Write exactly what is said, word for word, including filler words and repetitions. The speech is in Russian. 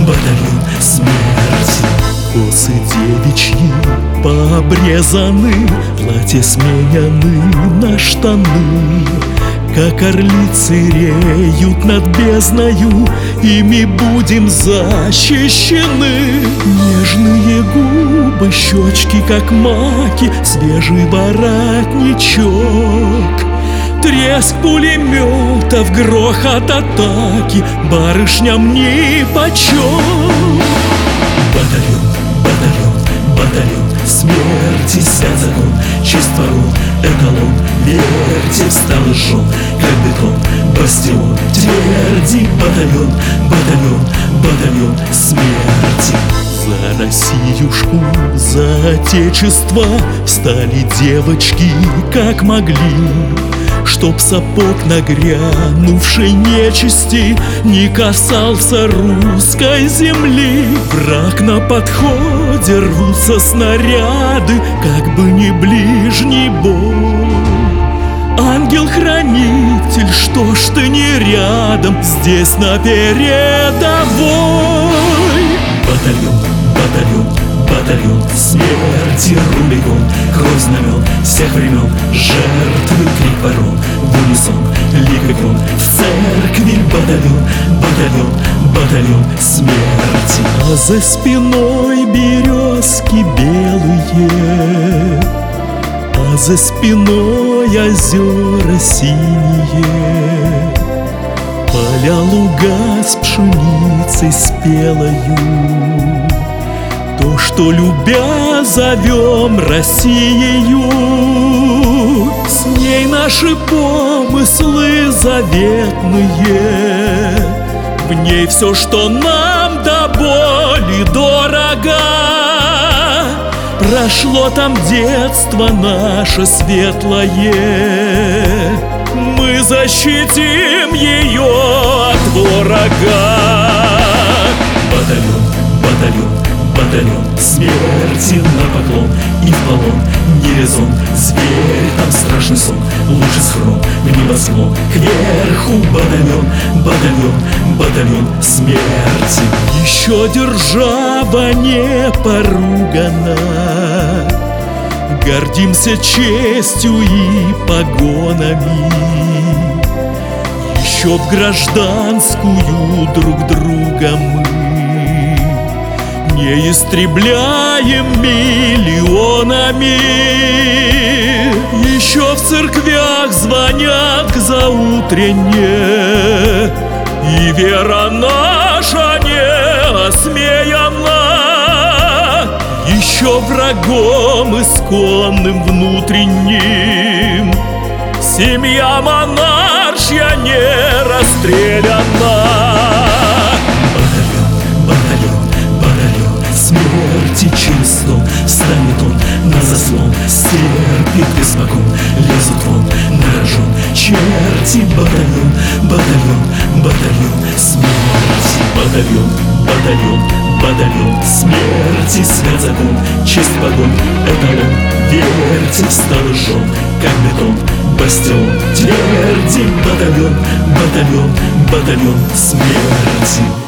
батальон смерти. Косы девичьи пообрезаны, платья сменяны на штаны. Как орлицы реют над бездною, ими будем защищены. Нежные губы, щечки, как маки, свежий воротничок. Треск пулеметов, грохот атаки барышням нипочем. Батальон, батальон, батальон смерти, свят закон, честь ворон, эталон. Верьте, встал и жжен, как бетон, бастион тверди. Батальон, батальон, батальон смерти. За Россиюшку, за отечество встали девочки, как могли, чтоб сапог нагрянувшей нечисти не касался русской земли. Враг на подходе, рвутся снаряды, как бы не ближний бой. Ангел-хранитель, что ж ты не рядом, здесь на передовой? Батальон, батальон, батальон смерти, Рубикон, кровь знамен всех времен, жертвы, крик ворон, в унисон, лик икон, в церкви. Батальон, батальон, батальон смерти. А за спиной березки белые, а за спиной озера синие, поля луга с пшеницей спелою. То, что любя зовем Россиею, с ней наши помыслы заветные. В ней все, что нам до боли дорого. Прошло там детство наше светлое, мы защитим ее от врага. Батальон, батальон, батальон смерти на поклон и в полон. Не резон, зверь, там страшный сон, лучший схрон в небосклон. Кверху батальон, батальон, батальон смерти. Еще держава не поругана, гордимся честью и погонами. Еще в гражданскую друг друга мы не истребляем миллионами. Еще в церквях звонят к заутренне, и вера наша не осмеяна. Еще врагом исконным внутренним семья монаршья не расстреляна. Смерти через стол встанет он на заслон, стерпит испокон, лезут вон на рожон черти. Батальон, батальон, батальон смерти. Батальон, батальон, батальон смерти, свят закон, честь погон, эталон. Верьте, встал и жжен, как бетон, бастион тверди. Батальон, батальон, батальон смерти.